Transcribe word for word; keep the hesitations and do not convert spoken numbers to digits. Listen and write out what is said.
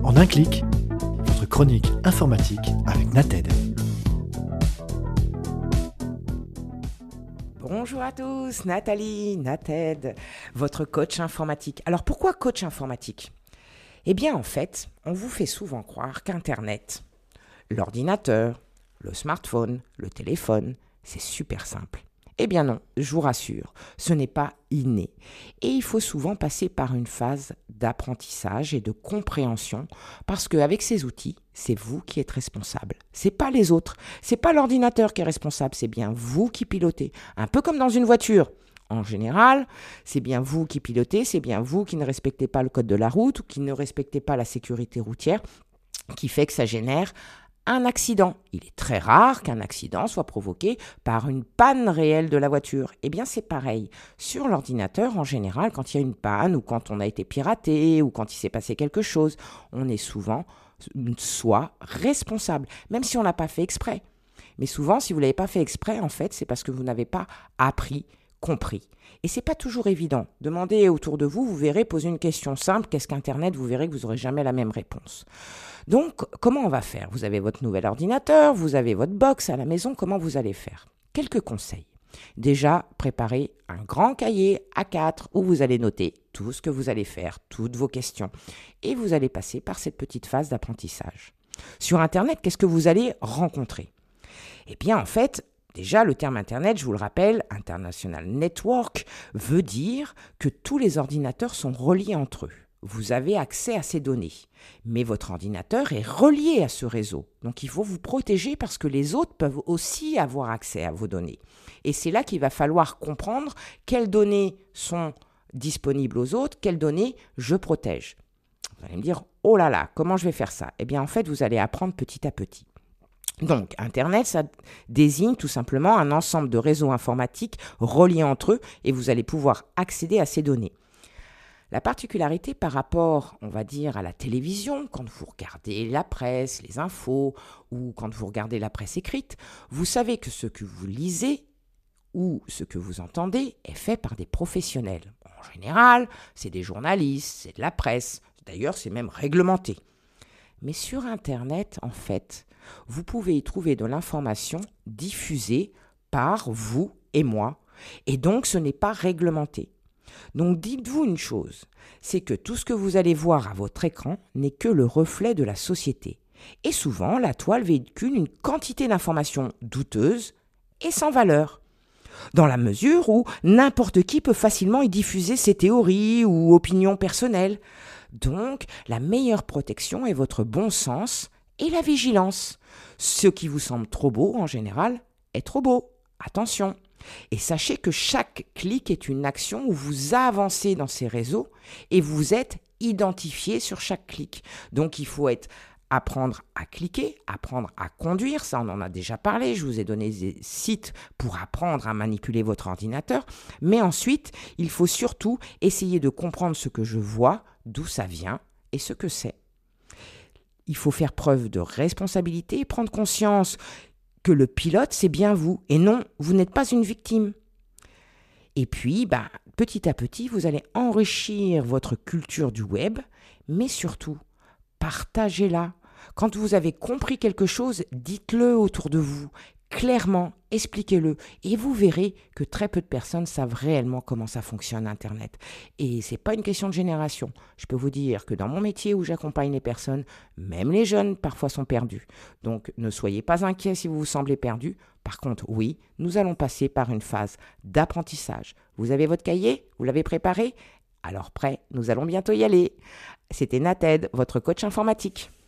En un clic, votre chronique informatique avec Nated. Bonjour à tous, Nathalie, Nated, votre coach informatique. Alors pourquoi coach informatique ? Eh bien en fait, on vous fait souvent croire qu'Internet, l'ordinateur, le smartphone, le téléphone, c'est super simple. Eh bien non, je vous rassure, ce n'est pas inné. Et il faut souvent passer par une phase d'apprentissage et de compréhension parce qu'avec ces outils, c'est vous qui êtes responsable. C'est pas les autres, c'est pas l'ordinateur qui est responsable, c'est bien vous qui pilotez. Un peu comme dans une voiture. En général, c'est bien vous qui pilotez, c'est bien vous qui ne respectez pas le code de la route ou qui ne respectez pas la sécurité routière qui fait que ça génère un accident. Il est très rare qu'un accident soit provoqué par une panne réelle de la voiture. Eh bien, c'est pareil. Sur l'ordinateur, en général, quand il y a une panne ou quand on a été piraté ou quand il s'est passé quelque chose, on est souvent soit responsable, même si on n'a pas fait exprès. Mais souvent, si vous ne l'avez pas fait exprès, en fait, c'est parce que vous n'avez pas appris, compris. Et c'est pas toujours évident. Demandez autour de vous, vous verrez, poser une question simple, qu'est-ce qu'Internet, vous verrez que vous n'aurez jamais la même réponse. Donc, comment on va faire ? Vous avez votre nouvel ordinateur, vous avez votre box à la maison, comment vous allez faire ? Quelques conseils. Déjà, préparez un grand cahier A quatre où vous allez noter tout ce que vous allez faire, toutes vos questions. Et vous allez passer par cette petite phase d'apprentissage. Sur Internet, qu'est-ce que vous allez rencontrer ? Eh bien, en fait, déjà, le terme Internet, je vous le rappelle, International Network, veut dire que tous les ordinateurs sont reliés entre eux. Vous avez accès à ces données, mais votre ordinateur est relié à ce réseau. Donc, il faut vous protéger parce que les autres peuvent aussi avoir accès à vos données. Et c'est là qu'il va falloir comprendre quelles données sont disponibles aux autres, quelles données je protège. Vous allez me dire, oh là là, comment je vais faire ça ? Eh bien, en fait, vous allez apprendre petit à petit. Donc, Internet, ça désigne tout simplement un ensemble de réseaux informatiques reliés entre eux et vous allez pouvoir accéder à ces données. La particularité par rapport, on va dire, à la télévision, quand vous regardez la presse, les infos ou quand vous regardez la presse écrite, vous savez que ce que vous lisez ou ce que vous entendez est fait par des professionnels. En général, c'est des journalistes, c'est de la presse. D'ailleurs, c'est même réglementé. Mais sur Internet, en fait, vous pouvez y trouver de l'information diffusée par vous et moi. Et donc, ce n'est pas réglementé. Donc, dites-vous une chose, c'est que tout ce que vous allez voir à votre écran n'est que le reflet de la société. Et souvent, la toile véhicule une quantité d'informations douteuses et sans valeur. Dans la mesure où n'importe qui peut facilement y diffuser ses théories ou opinions personnelles. Donc, la meilleure protection est votre bon sens et la vigilance. Ce qui vous semble trop beau, en général, est trop beau. Attention. Et sachez que chaque clic est une action où vous avancez dans ces réseaux et vous êtes identifié sur chaque clic. Donc, il faut être apprendre à cliquer, apprendre à conduire, ça on en a déjà parlé, je vous ai donné des sites pour apprendre à manipuler votre ordinateur, mais ensuite, il faut surtout essayer de comprendre ce que je vois, d'où ça vient et ce que c'est. Il faut faire preuve de responsabilité et prendre conscience que le pilote, c'est bien vous, et non, vous n'êtes pas une victime. Et puis, bah, petit à petit, vous allez enrichir votre culture du web, mais surtout, partagez-la. Quand vous avez compris quelque chose, dites-le autour de vous, clairement, expliquez-le. Et vous verrez que très peu de personnes savent réellement comment ça fonctionne Internet. Et ce n'est pas une question de génération. Je peux vous dire que dans mon métier où j'accompagne les personnes, même les jeunes parfois sont perdus. Donc ne soyez pas inquiets si vous vous semblez perdu. Par contre, oui, nous allons passer par une phase d'apprentissage. Vous avez votre cahier ? Vous l'avez préparé ? Alors prêt, nous allons bientôt y aller. C'était Nated, votre coach informatique.